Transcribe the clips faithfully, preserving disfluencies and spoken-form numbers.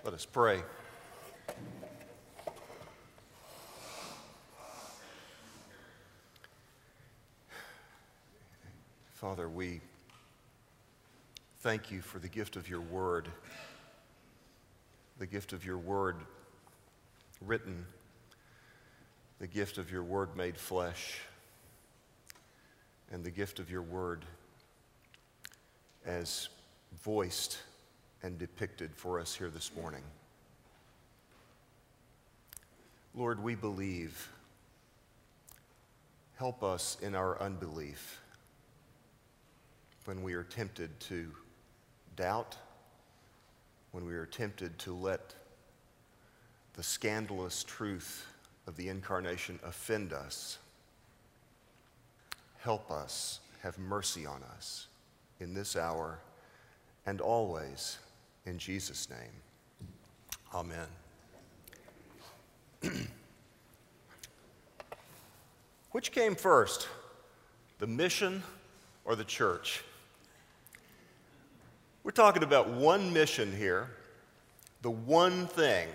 Let us pray. Father, we thank you for the gift of your word, the gift of your word written, the gift of your word made flesh, and the gift of your word as voiced and depicted for us here this morning. Lord, we believe. Help us in our unbelief when we are tempted to doubt, when we are tempted to let the scandalous truth of the incarnation offend us. Help us, have mercy on us in this hour and always. In Jesus' name, amen. Which came first, the mission or the church? We're talking about one mission here, the one thing,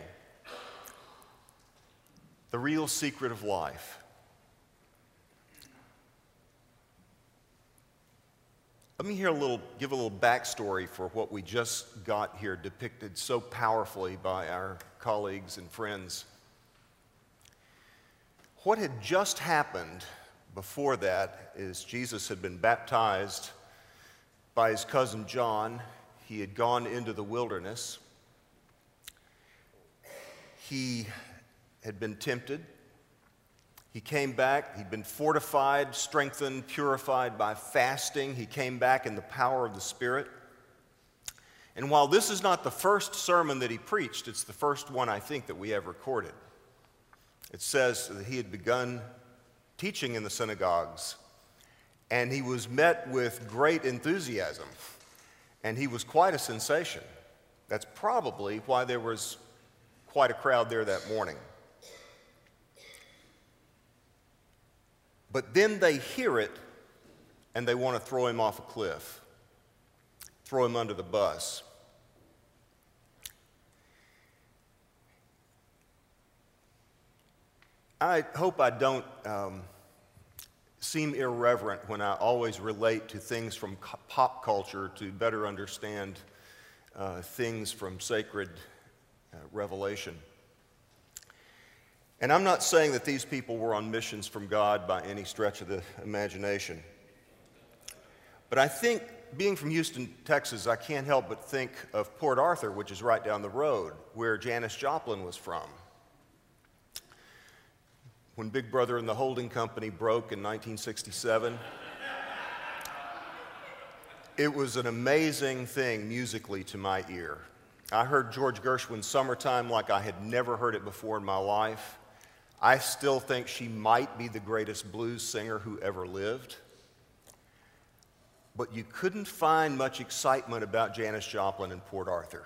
the real secret of life. Let me hear a little, give a little backstory for what we just got here depicted so powerfully by our colleagues and friends. What had just happened before that is Jesus had been baptized by his cousin John. He had gone into the wilderness. He had been tempted. He came back. He'd been fortified, strengthened, purified by fasting. He came back in the power of the Spirit. And while this is not the first sermon that he preached, it's the first one I think that we have recorded. It says that he had begun teaching in the synagogues, and he was met with great enthusiasm, and he was quite a sensation. That's probably why there was quite a crowd there that morning. But then they hear it, and they want to throw him off a cliff, throw him under the bus. I hope I don't um, seem irreverent when I always relate to things from pop culture to better understand uh, things from sacred uh, revelation. And I'm not saying that these people were on missions from God by any stretch of the imagination. But I think, being from Houston, Texas, I can't help but think of Port Arthur, which is right down the road, where Janis Joplin was from. When Big Brother and the Holding Company broke in nineteen sixty-seven, it was an amazing thing musically to my ear. I heard George Gershwin's Summertime like I had never heard it before in my life. I still think she might be the greatest blues singer who ever lived. But you couldn't find much excitement about Janis Joplin in Port Arthur.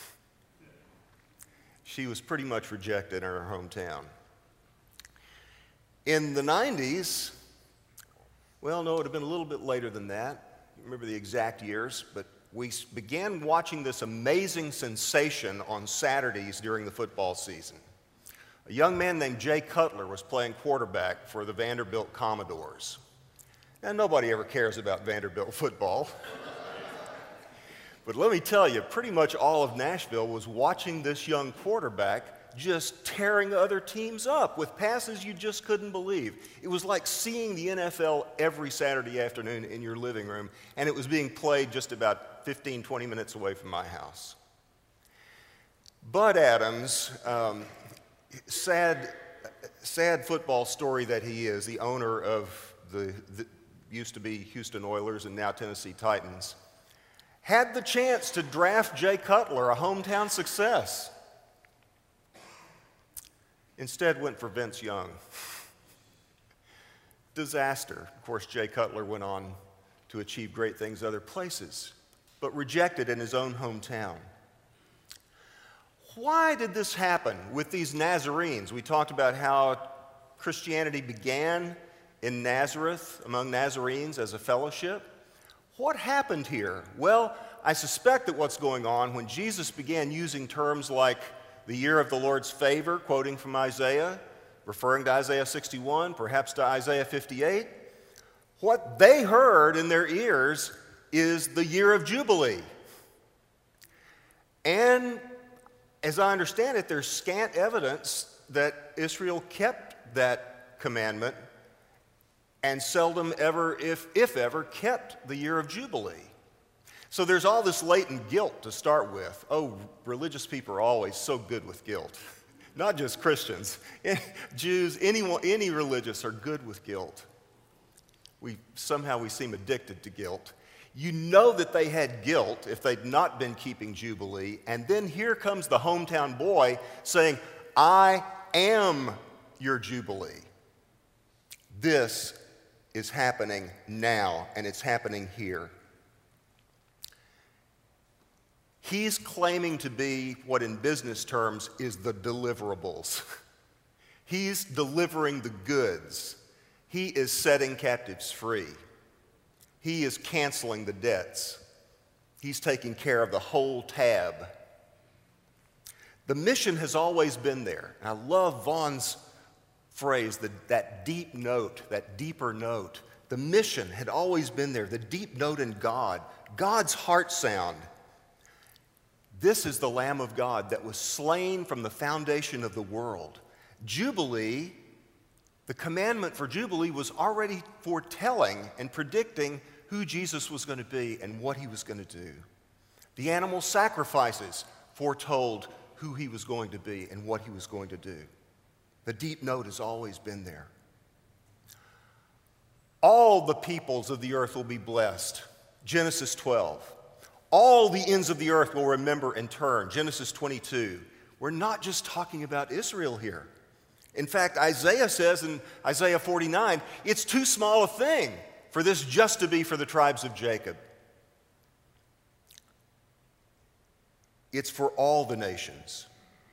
She was pretty much rejected in her hometown. In the nineties, well, no, it would have been a little bit later than that. I remember the exact years, but we began watching this amazing sensation on Saturdays during the football season. A young man named Jay Cutler was playing quarterback for the Vanderbilt Commodores. Now, nobody ever cares about Vanderbilt football. But let me tell you, pretty much all of Nashville was watching this young quarterback just tearing other teams up with passes you just couldn't believe. It was like seeing the N F L every Saturday afternoon in your living room, and it was being played just about fifteen, twenty minutes away from my house. Bud Adams, um, sad, sad football story that he is, the owner of the, the used to be Houston Oilers and now Tennessee Titans, had the chance to draft Jay Cutler, a hometown success. Instead went for Vince Young. Disaster. Of course, Jay Cutler went on to achieve great things other places, but rejected in his own hometown. Why did this happen with these Nazarenes? We talked about how Christianity began in Nazareth, among Nazarenes as a fellowship. What happened here? Well, I suspect that what's going on when Jesus began using terms like the year of the Lord's favor, quoting from Isaiah, referring to Isaiah sixty-one, perhaps to Isaiah fifty-eight, what they heard in their ears is the year of Jubilee. And as I understand it, there's scant evidence that Israel kept that commandment and seldom ever, if, if ever, kept the year of Jubilee. So there's all this latent guilt to start with. Oh, religious people are always so good with guilt. Not just Christians. Jews, anyone, any religious are good with guilt. We, somehow we seem addicted to guilt. You know that they had guilt if they'd not been keeping Jubilee, and then here comes the hometown boy saying, I am your Jubilee. This is happening now, and it's happening here. He's claiming to be what in business terms is the deliverables. He's delivering the goods. He is setting captives free. He is canceling the debts. He's taking care of the whole tab. The mission has always been there. And I love Vaughn's phrase, the, that deep note, that deeper note. The mission had always been there, the deep note in God, God's heart sound. This is the Lamb of God that was slain from the foundation of the world. Jubilee, the commandment for Jubilee was already foretelling and predicting who Jesus was going to be and what he was going to do. The animal sacrifices foretold who he was going to be and what he was going to do. The deep note has always been there. All the peoples of the earth will be blessed. Genesis twelve. All the ends of the earth will remember and turn. Genesis twenty-two. We're not just talking about Israel here. In fact, Isaiah says in Isaiah forty-nine, it's too small a thing for this just to be for the tribes of Jacob. It's for all the nations.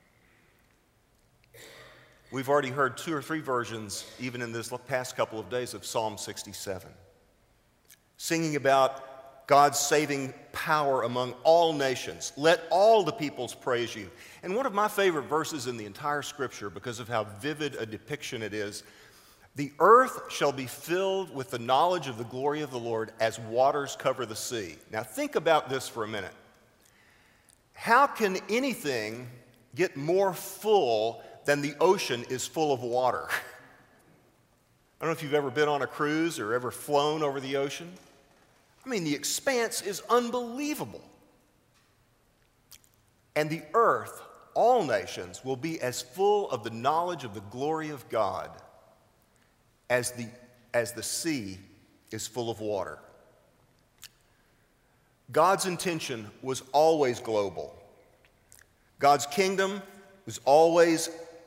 We've already heard two or three versions, even in this past couple of days, of Psalm sixty-seven, singing about God's saving power among all nations. Let all the peoples praise you. And one of my favorite verses in the entire Scripture, because of how vivid a depiction it is, the earth shall be filled with the knowledge of the glory of the Lord as waters cover the sea. Now think about this for a minute. How can anything get more full than the ocean is full of water? I don't know if you've ever been on a cruise or ever flown over the ocean. I mean, the expanse is unbelievable. And the earth, all nations, will be as full of the knowledge of the glory of God as the, as the sea is full of water. God's intention was always global. God's kingdom was always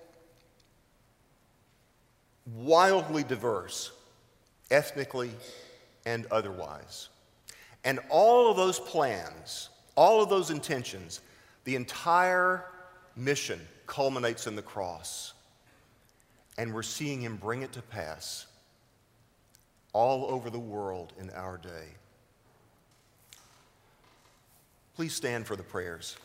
wildly diverse, ethnically and otherwise. And all of those plans, all of those intentions, the entire mission culminates in the cross. And we're seeing him bring it to pass all over the world in our day. Please stand for the prayers.